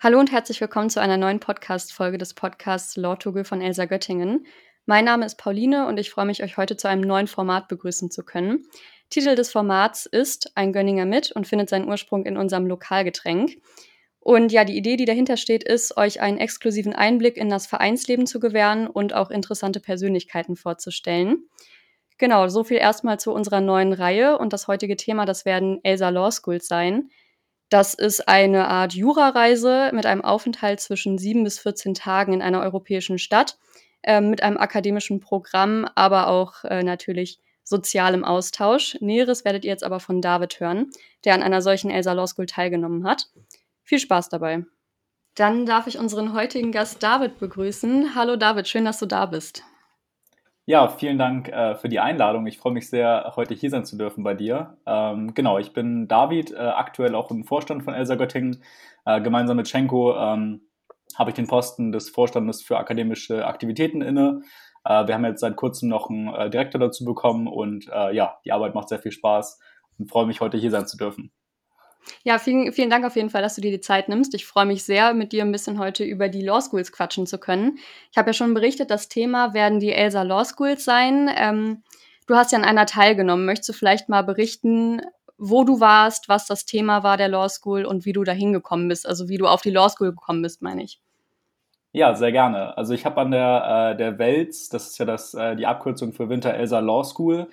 Hallo und herzlich willkommen zu einer neuen Podcast-Folge des Podcasts Lortogel von Elsa Göttingen. Mein Name ist Pauline und ich freue mich, euch heute zu einem neuen Format begrüßen zu können. Titel des Formats ist Ein Gönninger mit und findet seinen Ursprung in unserem Lokalgetränk. Und ja, die Idee, die dahinter steht, ist, euch einen exklusiven Einblick in das Vereinsleben zu gewähren und auch interessante Persönlichkeiten vorzustellen. Genau, so viel erstmal zu unserer neuen Reihe und das heutige Thema, das werden Elsa Law Schools sein. Das ist eine Art Jurareise mit einem Aufenthalt zwischen 7 bis 14 Tagen in einer europäischen Stadt, mit einem akademischen Programm, aber auch natürlich sozialem Austausch. Näheres werdet ihr jetzt aber von David hören, der an einer solchen Elsa Law School teilgenommen hat. Viel Spaß dabei. Dann darf ich unseren heutigen Gast David begrüßen. Hallo David, schön, dass du da bist. Ja, vielen Dank für die Einladung. Ich freue mich sehr, heute hier sein zu dürfen bei dir. Genau, ich bin David, aktuell auch im Vorstand von Elsa Göttingen. Gemeinsam mit Schenko habe ich den Posten des Vorstandes für akademische Aktivitäten inne. Wir haben jetzt seit kurzem noch einen Direktor dazu bekommen und ja, die Arbeit macht sehr viel Spaß und freue mich, heute hier sein zu dürfen. Ja, vielen Dank auf jeden Fall, dass du dir die Zeit nimmst. Ich freue mich sehr, mit dir ein bisschen heute über die Law Schools quatschen zu können. Ich habe ja schon berichtet, das Thema werden die Elsa Law Schools sein. Du hast ja an einer teilgenommen. Möchtest du vielleicht mal berichten, wo du warst, was das Thema war der Law School und wie du da hingekommen bist? Also wie du auf die Law School gekommen bist, meine ich. Ja, sehr gerne. Also ich habe an der WELS, das ist ja die Abkürzung für Winter Elsa Law School,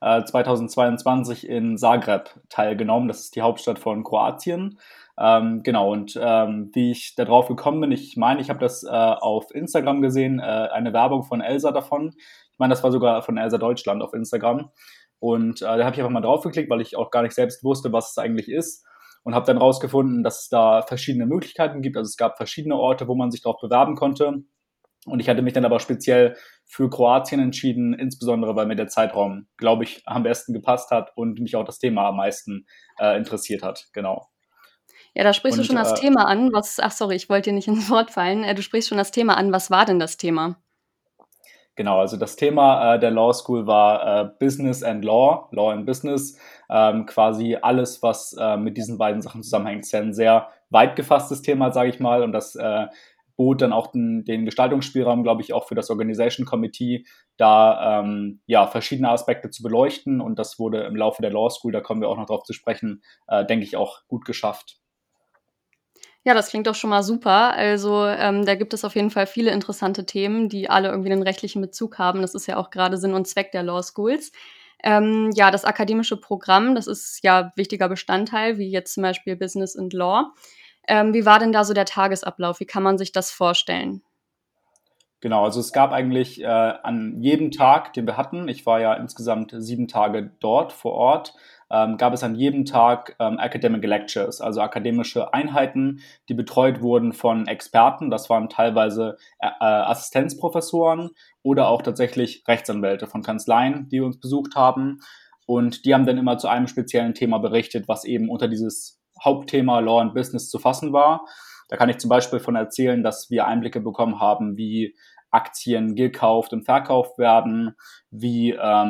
2022 in Zagreb teilgenommen. Das ist die Hauptstadt von Kroatien. Genau, und wie ich da drauf gekommen bin, ich meine, ich habe das auf Instagram gesehen, eine Werbung von Elsa davon. Ich meine, das war sogar von Elsa Deutschland auf Instagram. Und da habe ich einfach mal drauf geklickt, weil ich auch gar nicht selbst wusste, was es eigentlich ist und habe dann rausgefunden, dass es da verschiedene Möglichkeiten gibt. Also es gab verschiedene Orte, wo man sich darauf bewerben konnte. Und ich hatte mich dann aber speziell für Kroatien entschieden, insbesondere weil mir der Zeitraum, glaube ich, am besten gepasst hat und mich auch das Thema am meisten interessiert hat. Genau. Ja, da sprichst du Und schon das Thema an. Ach sorry, ich wollte dir nicht ins Wort fallen. Du sprichst schon das Thema an. Was war denn das Thema? genau, also das Thema der Law School war Business and Law, Law and Business, quasi alles, was mit diesen beiden Sachen zusammenhängt. Es ist ja ein sehr weit gefasstes Thema, sage ich mal, und das bot dann auch den Gestaltungsspielraum, glaube ich, auch für das Organization Committee, da ja verschiedene Aspekte zu beleuchten, und das wurde im Laufe der Law School, da kommen wir auch noch drauf zu sprechen, denke ich, auch gut geschafft. Ja, das klingt doch schon mal super. Also, da gibt es auf jeden Fall viele interessante Themen, die alle irgendwie einen rechtlichen Bezug haben. Das ist ja auch gerade Sinn und Zweck der Law Schools. Ja, das akademische Programm, das ist ja wichtiger Bestandteil, wie jetzt zum Beispiel Business and Law. Wie war denn da so der Tagesablauf? Wie kann man sich das vorstellen? Genau, also es gab eigentlich an jedem Tag, den wir hatten, ich war ja insgesamt 7 Tage dort vor Ort, gab es an jedem Tag Academic Lectures, also akademische Einheiten, die betreut wurden von Experten. Das waren teilweise Assistenzprofessoren oder auch tatsächlich Rechtsanwälte von Kanzleien, die uns besucht haben. Und die haben dann immer zu einem speziellen Thema berichtet, was eben unter dieses Hauptthema Law and Business zu fassen war. Da kann ich zum Beispiel von erzählen, dass wir Einblicke bekommen haben, wie Aktien gekauft und verkauft werden, wie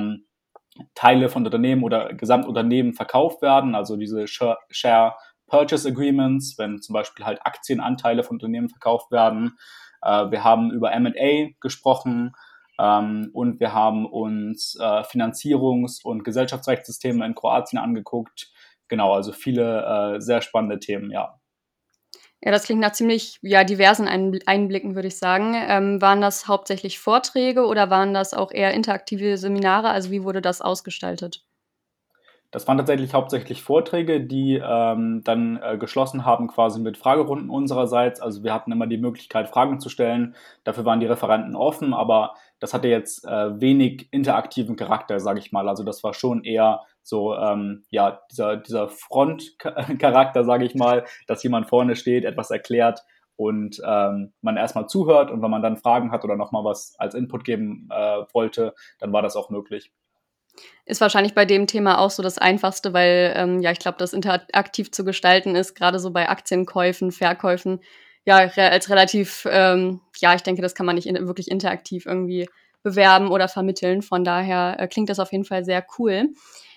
Teile von Unternehmen oder Gesamtunternehmen verkauft werden, also diese Share Purchase Agreements, wenn zum Beispiel halt Aktienanteile von Unternehmen verkauft werden. Wir haben über M&A gesprochen, und wir haben uns Finanzierungs- und Gesellschaftsrechtssysteme in Kroatien angeguckt. Genau, also viele sehr spannende Themen, ja. Ja, das klingt nach ziemlich, ja, diversen Einblicken, würde ich sagen. Waren das hauptsächlich Vorträge oder waren das auch eher interaktive Seminare? Also, wie wurde das ausgestaltet? Das waren tatsächlich hauptsächlich Vorträge, die dann geschlossen haben quasi mit Fragerunden unsererseits. Also wir hatten immer die Möglichkeit, Fragen zu stellen. Dafür waren die Referenten offen, aber das hatte jetzt wenig interaktiven Charakter, sage ich mal. Also das war schon eher so, ja, dieser Frontcharakter, sage ich mal, dass jemand vorne steht, etwas erklärt und man erstmal zuhört, und wenn man dann Fragen hat oder nochmal was als Input geben wollte, dann war das auch möglich. Ist wahrscheinlich bei dem Thema auch so das Einfachste, weil, ja, ich glaube, das interaktiv zu gestalten ist, gerade so bei Aktienkäufen, Verkäufen, ja, als relativ, ja, ich denke, das kann man nicht wirklich interaktiv irgendwie bewerben oder vermitteln. Von daher klingt das auf jeden Fall sehr cool.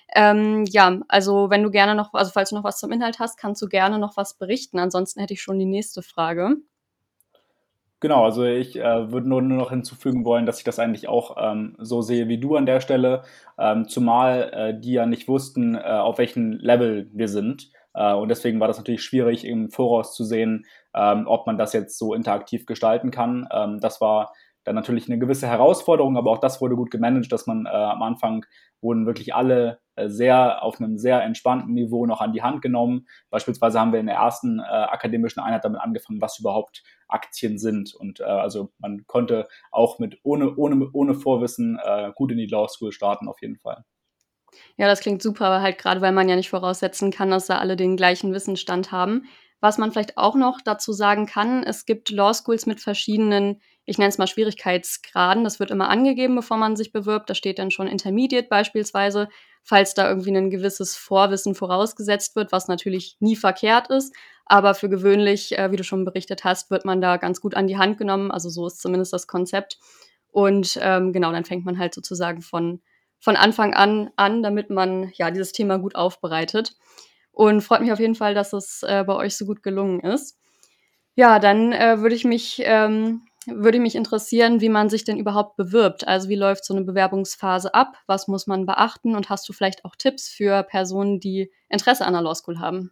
Ja, also wenn du gerne noch, also falls du noch was zum Inhalt hast, kannst du gerne noch was berichten. Ansonsten hätte ich schon die nächste Frage. Genau, also ich würde nur noch hinzufügen wollen, dass ich das eigentlich auch so sehe wie du an der Stelle, zumal die ja nicht wussten, auf welchem Level wir sind. Und deswegen war das natürlich schwierig, im Voraus zu sehen, ob man das jetzt so interaktiv gestalten kann. Das war dann natürlich eine gewisse Herausforderung, aber auch das wurde gut gemanagt, dass man am Anfang wurden wirklich alle sehr auf einem sehr entspannten Niveau noch an die Hand genommen. Beispielsweise haben wir in der ersten akademischen Einheit damit angefangen, was überhaupt Aktien sind. Und also man konnte auch mit ohne Vorwissen gut in die Law School starten, auf jeden Fall. Ja, das klingt super, aber halt gerade, weil man ja nicht voraussetzen kann, dass da alle den gleichen Wissensstand haben. Was man vielleicht auch noch dazu sagen kann, es gibt Law Schools mit verschiedenen, ich nenne es mal Schwierigkeitsgraden. Das wird immer angegeben, bevor man sich bewirbt. Da steht dann schon Intermediate beispielsweise, falls da irgendwie ein gewisses Vorwissen vorausgesetzt wird, was natürlich nie verkehrt ist. Aber für gewöhnlich, wie du schon berichtet hast, wird man da ganz gut an die Hand genommen. Also so ist zumindest das Konzept. Und genau, dann fängt man halt sozusagen von Anfang an, damit man, ja, dieses Thema gut aufbereitet. Und freut mich auf jeden Fall, dass es, bei euch so gut gelungen ist. Ja, dann, würde mich interessieren, wie man sich denn überhaupt bewirbt. Also, wie läuft so eine Bewerbungsphase ab? Was muss man beachten? Und hast du vielleicht auch Tipps für Personen, die Interesse an der Law School haben?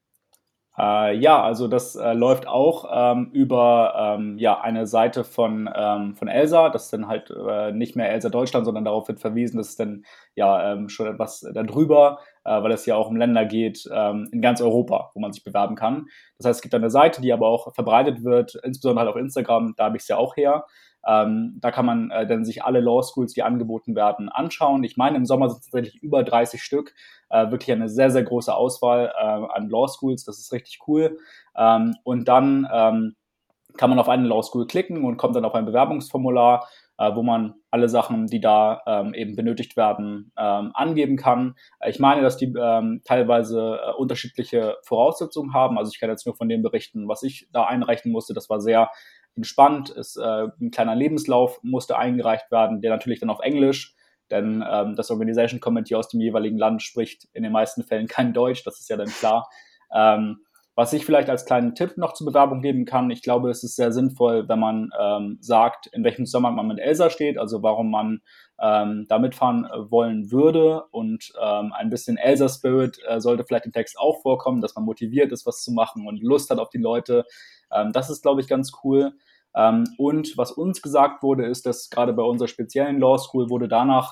Ja, also das läuft auch über ja, eine Seite von Elsa. Das ist dann halt nicht mehr Elsa Deutschland, sondern darauf wird verwiesen, dass es dann ja schon etwas darüber, weil es ja auch um Länder geht in ganz Europa, wo man sich bewerben kann. Das heißt, es gibt eine Seite, die aber auch verbreitet wird, insbesondere halt auf Instagram, da habe ich es ja auch her. Da kann man dann sich alle Law Schools, die angeboten werden, anschauen. Ich meine, im Sommer sind es tatsächlich über 30 Stück. Wirklich eine sehr, sehr große Auswahl an Law Schools. Das ist richtig cool. Und dann kann man auf eine Law School klicken und kommt dann auf ein Bewerbungsformular, wo man alle Sachen, die da eben benötigt werden, angeben kann. Ich meine, dass die teilweise unterschiedliche Voraussetzungen haben. Also ich kann jetzt nur von dem berichten, was ich da einreichen musste. Das war sehr entspannt. Ein kleiner Lebenslauf musste eingereicht werden, der natürlich dann auf Englisch, denn das Organization Committee aus dem jeweiligen Land spricht in den meisten Fällen kein Deutsch, das ist ja dann klar. Was ich vielleicht als kleinen Tipp noch zur Bewerbung geben kann, ich glaube, es ist sehr sinnvoll, wenn man sagt, in welchem Zusammenhang man mit Elsa steht, also warum man da mitfahren wollen würde, und ein bisschen Elsa-Spirit sollte vielleicht im Text auch vorkommen, dass man motiviert ist, was zu machen und Lust hat auf die Leute. Das ist, glaube ich, ganz cool. Und was uns gesagt wurde, ist, dass gerade bei unserer speziellen Law School wurde danach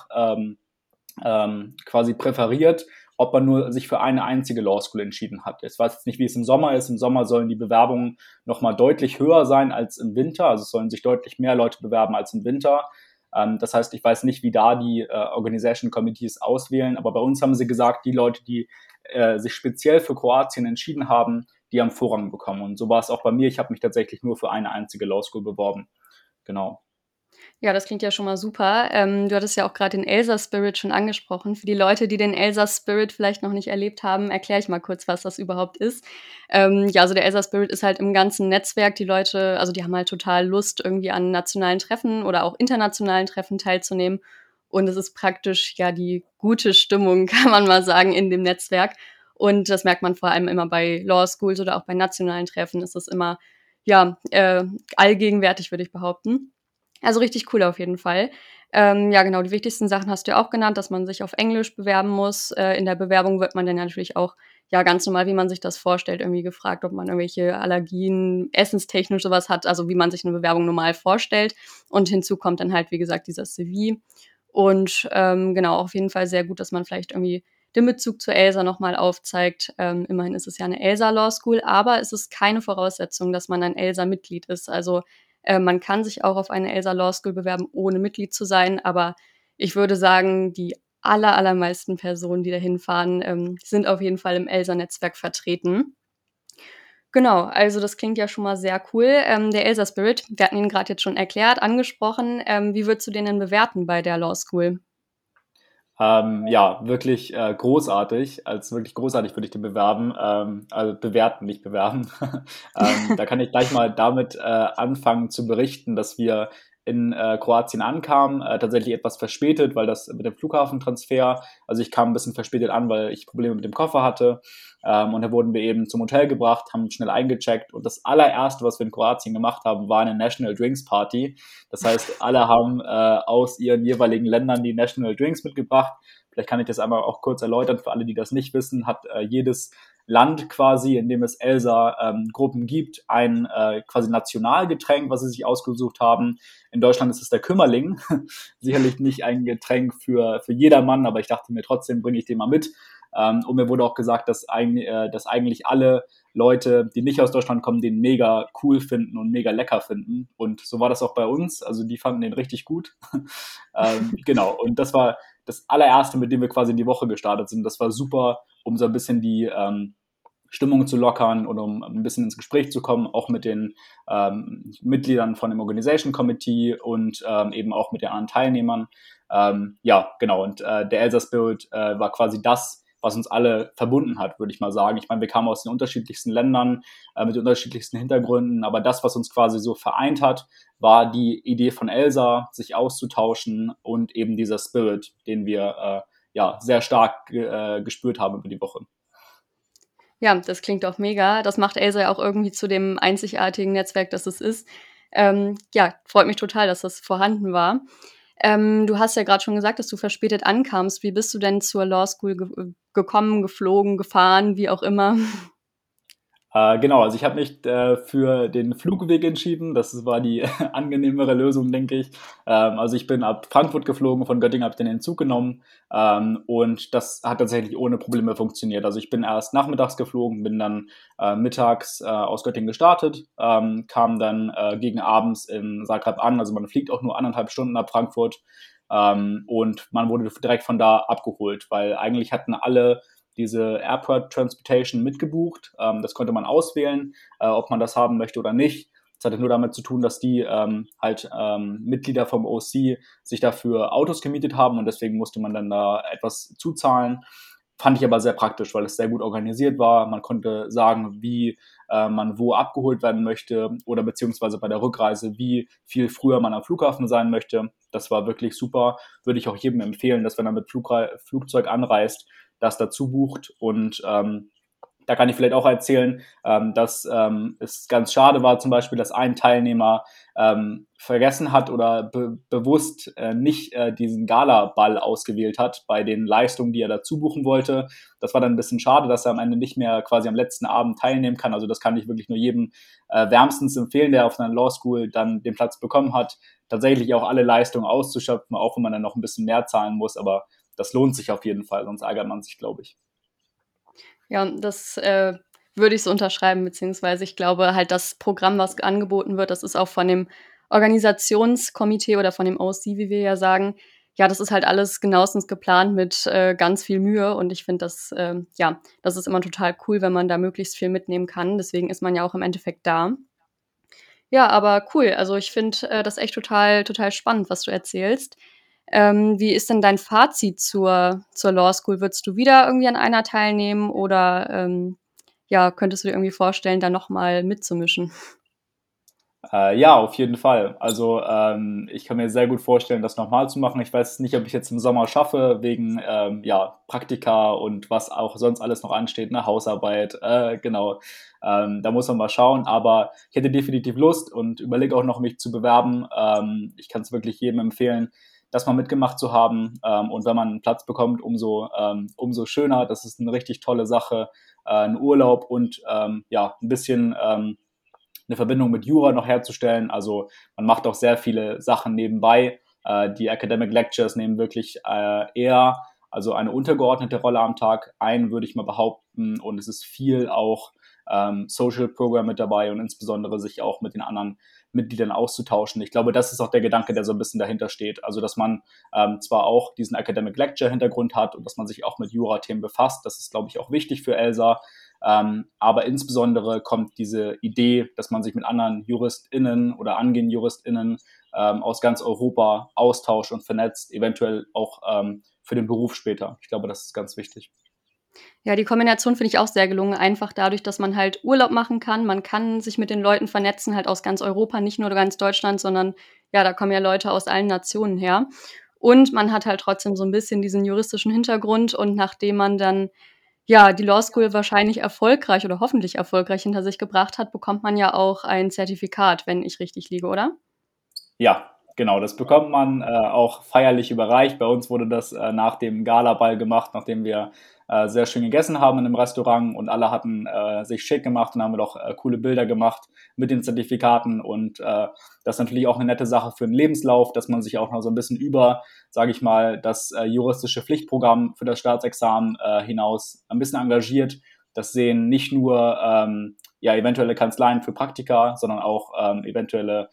quasi präferiert, ob man nur sich für eine einzige Law School entschieden hat. Ich weiß jetzt nicht, wie es im Sommer ist. Im Sommer sollen die Bewerbungen nochmal deutlich höher sein als im Winter. Also es sollen sich deutlich mehr Leute bewerben als im Winter. Das heißt, ich weiß nicht, wie da die Organization Committees auswählen, aber bei uns haben sie gesagt, die Leute, die sich speziell für Kroatien entschieden haben, die haben Vorrang bekommen. Und so war es auch bei mir. Ich habe mich tatsächlich nur für eine einzige Law School beworben. Genau. Ja, das klingt ja schon mal super. Du hattest ja auch gerade den Elsa-Spirit schon angesprochen. Für die Leute, die den Elsa-Spirit vielleicht noch nicht erlebt haben, erkläre ich mal kurz, was das überhaupt ist. Ja, also der Elsa-Spirit ist halt im ganzen Netzwerk. Die Leute, also die haben halt total Lust, irgendwie an nationalen Treffen oder auch internationalen Treffen teilzunehmen. Und es ist praktisch ja die gute Stimmung, kann man mal sagen, in dem Netzwerk. Und das merkt man vor allem immer bei Law Schools oder auch bei nationalen Treffen. Ist es immer, ja, allgegenwärtig, würde ich behaupten. Also richtig cool auf jeden Fall. Ja, genau, die wichtigsten Sachen hast du ja auch genannt, dass man sich auf Englisch bewerben muss. In der Bewerbung wird man dann natürlich auch, ja, ganz normal, wie man sich das vorstellt, irgendwie gefragt, ob man irgendwelche Allergien, essenstechnisch sowas hat, also wie man sich eine Bewerbung normal vorstellt. Und hinzu kommt dann halt, wie gesagt, dieser CV. Und genau, auf jeden Fall sehr gut, dass man vielleicht irgendwie den Bezug zur Elsa noch mal aufzeigt. Immerhin ist es ja eine Elsa Law School, aber es ist keine Voraussetzung, dass man ein Elsa-Mitglied ist. Also man kann sich auch auf eine Elsa Law School bewerben, ohne Mitglied zu sein, aber ich würde sagen, die allermeisten Personen, die da hinfahren, sind auf jeden Fall im Elsa-Netzwerk vertreten. Genau, also das klingt ja schon mal sehr cool. Der Elsa Spirit, wir hatten ihn gerade jetzt schon erklärt, angesprochen. Wie würdest du den denn bewerten bei der Law School? Ja, wirklich großartig. Als wirklich großartig würde ich den bewerben. Also bewerten, nicht bewerben. Da kann ich gleich mal damit anfangen zu berichten, dass wir in Kroatien ankam, tatsächlich etwas verspätet, weil das mit dem Flughafentransfer, also ich kam ein bisschen verspätet an, weil ich Probleme mit dem Koffer hatte. Und da wurden wir eben zum Hotel gebracht, haben schnell eingecheckt und das allererste, was wir in Kroatien gemacht haben, war eine National Drinks Party. Das heißt, alle haben aus ihren jeweiligen Ländern die National Drinks mitgebracht. Vielleicht kann ich das einmal auch kurz erläutern für alle, die das nicht wissen, hat jedes Land quasi, in dem es Elsa-Gruppen gibt, ein quasi Nationalgetränk, was sie sich ausgesucht haben. In Deutschland ist es der Kümmerling. Sicherlich nicht ein Getränk für jedermann, aber ich dachte mir trotzdem, bringe ich den mal mit. Und mir wurde auch gesagt, dass eigentlich alle Leute, die nicht aus Deutschland kommen, den mega cool finden und mega lecker finden. Und so war das auch bei uns. Also die fanden den richtig gut. Genau. Und das war das allererste, mit dem wir quasi in die Woche gestartet sind. Das war super, um so ein bisschen die Stimmung zu lockern und um ein bisschen ins Gespräch zu kommen, auch mit den Mitgliedern von dem Organization Committee und eben auch mit den anderen Teilnehmern. Ja, genau. Und der Elsa Spirit war quasi das, was uns alle verbunden hat, würde ich mal sagen. Ich meine, wir kamen aus den unterschiedlichsten Ländern, mit den unterschiedlichsten Hintergründen, aber das, was uns quasi so vereint hat, war die Idee von Elsa, sich auszutauschen und eben dieser Spirit, den wir ja sehr stark gespürt haben über die Woche. Ja, das klingt doch mega. Das macht Elsa ja auch irgendwie zu dem einzigartigen Netzwerk, das es ist. Ja, freut mich total, dass das vorhanden war. Du hast ja gerade schon gesagt, dass du verspätet ankamst. Wie bist du denn zur Law School gekommen, geflogen, gefahren, wie auch immer? Genau, also ich habe mich für den Flugweg entschieden. Das war die angenehmere Lösung, denke ich. Also ich bin ab Frankfurt geflogen, von Göttingen habe ich den Zug genommen und das hat tatsächlich ohne Probleme funktioniert. Also ich bin erst nachmittags geflogen, bin dann mittags aus Göttingen gestartet, kam dann gegen abends in Zagreb an. Also man fliegt auch nur 1,5 Stunden ab Frankfurt und man wurde direkt von da abgeholt, weil eigentlich hatten alle diese Airport Transportation mitgebucht. Das konnte man auswählen, ob man das haben möchte oder nicht. Das hatte nur damit zu tun, dass die Mitglieder vom OC sich dafür Autos gemietet haben und deswegen musste man dann da etwas zuzahlen. Fand ich aber sehr praktisch, weil es sehr gut organisiert war. Man konnte sagen, wie man wo abgeholt werden möchte oder beziehungsweise bei der Rückreise, wie viel früher man am Flughafen sein möchte. Das war wirklich super. Würde ich auch jedem empfehlen, dass wenn er mit Flugzeug anreist, das dazu bucht. Und da kann ich vielleicht auch erzählen, dass es ganz schade war, zum Beispiel, dass ein Teilnehmer vergessen hat oder bewusst nicht diesen Gala-Ball ausgewählt hat bei den Leistungen, die er dazu buchen wollte. Das war dann ein bisschen schade, dass er am Ende nicht mehr quasi am letzten Abend teilnehmen kann. Also das kann ich wirklich nur jedem wärmstens empfehlen, der auf einer Law School dann den Platz bekommen hat, tatsächlich auch alle Leistungen auszuschöpfen, auch wenn man dann noch ein bisschen mehr zahlen muss. Aber das lohnt sich auf jeden Fall, sonst ärgert man sich, glaube ich. Ja, das würde ich so unterschreiben, beziehungsweise ich glaube halt, das Programm, was angeboten wird, das ist auch von dem Organisationskomitee oder von dem OC, wie wir ja sagen, ja, das ist halt alles genauestens geplant mit ganz viel Mühe und ich finde das, ja, das ist immer total cool, wenn man da möglichst viel mitnehmen kann. Deswegen ist man ja auch im Endeffekt da. Ja, aber cool. Also ich finde das echt total spannend, was du erzählst. Wie ist denn dein Fazit zur Law School? Würdest du wieder irgendwie an einer teilnehmen oder ja, könntest du dir irgendwie vorstellen, da nochmal mitzumischen? Ja, auf jeden Fall. Also ich kann mir sehr gut vorstellen, das nochmal zu machen. Ich weiß nicht, ob ich jetzt im Sommer schaffe, wegen ja, Praktika und was auch sonst alles noch ansteht, eine Hausarbeit, genau. Da muss man mal schauen, aber ich hätte definitiv Lust und überlege auch noch, mich zu bewerben. Ich kann es wirklich jedem empfehlen, das mal mitgemacht zu haben. Und wenn man einen Platz bekommt, umso schöner. Das ist eine richtig tolle Sache. Ein Urlaub und ja, ein bisschen eine Verbindung mit Jura noch herzustellen. Also man macht auch sehr viele Sachen nebenbei. Die Academic Lectures nehmen wirklich eher also eine untergeordnete Rolle am Tag ein, würde ich mal behaupten. Und es ist viel auch Social Program mit dabei und insbesondere sich auch mit den anderen Mitgliedern auszutauschen. Ich glaube, das ist auch der Gedanke, der so ein bisschen dahinter steht. Also, dass man zwar auch diesen Academic Lecture Hintergrund hat und dass man sich auch mit Jura-Themen befasst. Das ist, glaube ich, auch wichtig für Elsa. Aber insbesondere kommt diese Idee, dass man sich mit anderen JuristInnen oder angehenden JuristInnen aus ganz Europa austauscht und vernetzt, eventuell auch für den Beruf später. Ich glaube, das ist ganz wichtig. Ja, die Kombination finde ich auch sehr gelungen, einfach dadurch, dass man halt Urlaub machen kann. Man kann sich mit den Leuten vernetzen, halt aus ganz Europa, nicht nur ganz Deutschland, sondern ja, da kommen ja Leute aus allen Nationen her. Und man hat halt trotzdem so 'n bisschen diesen juristischen Hintergrund und nachdem man dann, ja, die Law School wahrscheinlich erfolgreich oder hoffentlich erfolgreich hinter sich gebracht hat, bekommt man ja auch ein Zertifikat, wenn ich richtig liege, oder? Ja, genau, das bekommt man, auch feierlich überreicht. Bei uns wurde das, nach dem Galaball gemacht, nachdem wir, sehr schön gegessen haben in 'nem Restaurant und alle hatten, sich schick gemacht und haben wir doch, coole Bilder gemacht mit den Zertifikaten und, das ist natürlich auch eine nette Sache für 'n Lebenslauf, dass man sich auch noch so ein bisschen über, sage ich mal, das, juristische Pflichtprogramm für das Staatsexamen, hinaus ein bisschen engagiert. Das sehen nicht nur, ja, eventuelle Kanzleien für Praktika, sondern auch, eventuelle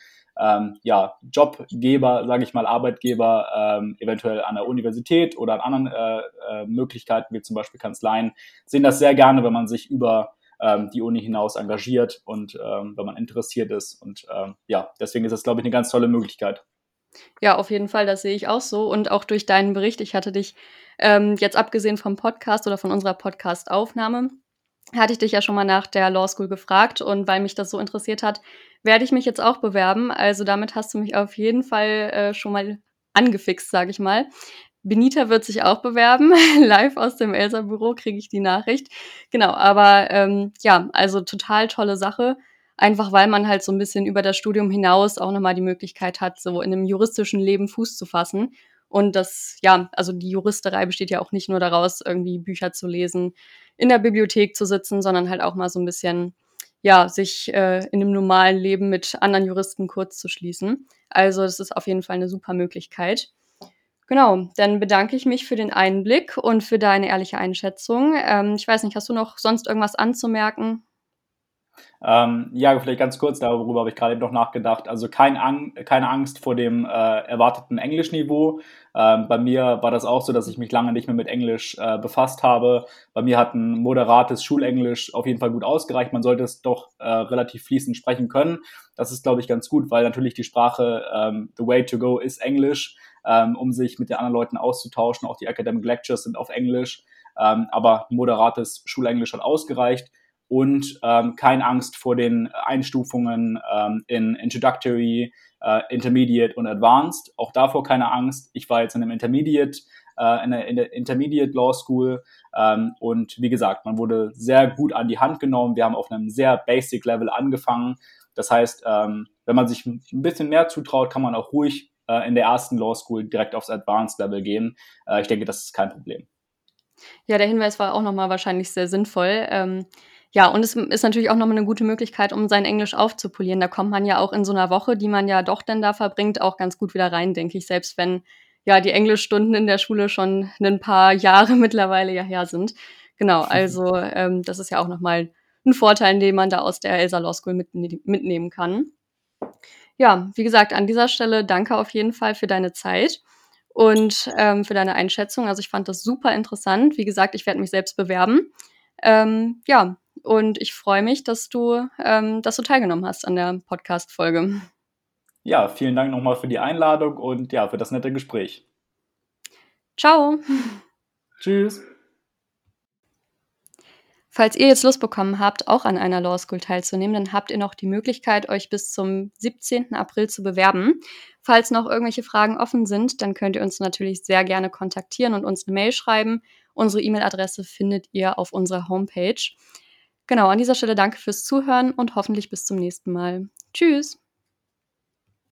ja, Jobgeber, sage ich mal, Arbeitgeber, eventuell an der Universität oder an anderen Möglichkeiten, wie zum Beispiel Kanzleien, sehen das sehr gerne, wenn man sich über die Uni hinaus engagiert und wenn man interessiert ist. Und ja, deswegen ist das, glaube ich, eine ganz tolle Möglichkeit. Ja, auf jeden Fall, das sehe ich auch so und auch durch deinen Bericht. Ich hatte dich, jetzt abgesehen vom Podcast oder von unserer Podcastaufnahme hatte ich dich ja schon mal nach der Law School gefragt und weil mich das so interessiert hat, werde ich mich jetzt auch bewerben. Also, damit hast du mich auf jeden Fall, schon mal angefixt, sage ich mal. Benita wird sich auch bewerben. Live aus dem Elsa-Büro kriege ich die Nachricht. Genau, aber, ja, also total tolle Sache, einfach weil man halt so ein bisschen über das Studium hinaus auch noch mal die Möglichkeit hat, so in 'nem juristischen Leben Fuß zu fassen. Und das ja, also die Juristerei besteht ja auch nicht nur daraus, irgendwie Bücher zu lesen, in der Bibliothek zu sitzen, sondern halt auch mal so 'n bisschen, ja, sich, in 'nem normalen Leben mit anderen Juristen kurzzuschließen. Also, das ist auf jeden Fall 'ne super Möglichkeit. Genau, dann bedanke ich mich für den Einblick und für deine ehrliche Einschätzung. Ich weiß nicht, hast du noch sonst irgendwas anzumerken? Ja, vielleicht ganz kurz, darüber habe ich gerade eben noch nachgedacht. Also keine Angst vor dem erwarteten Englischniveau. Bei mir war das auch so, dass ich mich lange nicht mehr mit Englisch befasst habe. Bei mir hat ein moderates Schulenglisch auf jeden Fall gut ausgereicht. Man sollte es doch relativ fließend sprechen können. Das ist, glaube ich, ganz gut, weil natürlich die Sprache the way to go ist Englisch, um sich mit den anderen Leuten auszutauschen. Auch die Academic Lectures sind auf Englisch. Aber moderates Schulenglisch hat ausgereicht und keine Angst vor den Einstufungen in Introductory, Intermediate und Advanced. Auch davor keine Angst. Ich war jetzt in einem Intermediate, in der Intermediate Law School und wie gesagt, man wurde sehr gut an die Hand genommen. Wir haben auf einem sehr Basic Level angefangen. Das heißt, wenn man sich ein bisschen mehr zutraut, kann man auch ruhig in der ersten Law School direkt aufs Advanced Level gehen. Ich denke, das ist kein Problem. Ja, der Hinweis war auch noch mal wahrscheinlich sehr sinnvoll. Ja, und es ist natürlich auch noch mal 'ne gute Möglichkeit, um sein Englisch aufzupolieren. Da kommt man ja auch in so 'ner Woche, die man ja doch dann da verbringt, auch ganz gut wieder rein, denke ich, selbst wenn, ja, die Englischstunden in der Schule schon 'nen paar Jahre mittlerweile ja her sind. Genau, also, das ist ja auch noch mal 'n Vorteil, den man da aus der Elsa Law School mitnehmen kann. Ja, wie gesagt, an dieser Stelle danke auf jeden Fall für deine Zeit und, für deine Einschätzung. Also, ich fand das super interessant. Wie gesagt, ich werde mich selbst bewerben. Ja, und ich freue mich, dass du teilgenommen hast an der Podcast-Folge. Ja, vielen Dank nochmal für die Einladung und ja, für das nette Gespräch. Tschau. Tschüss. Falls ihr jetzt Lust bekommen habt, auch an einer Law School teilzunehmen, dann habt ihr noch die Möglichkeit, euch bis zum 17. April zu bewerben. Falls noch irgendwelche Fragen offen sind, dann könnt ihr uns natürlich sehr gerne kontaktieren und uns 'ne Mail schreiben. Unsere E-Mail-Adresse findet ihr auf unserer Homepage. Genau, an dieser Stelle danke fürs Zuhören und hoffentlich bis zum nächsten Mal. Tschüss.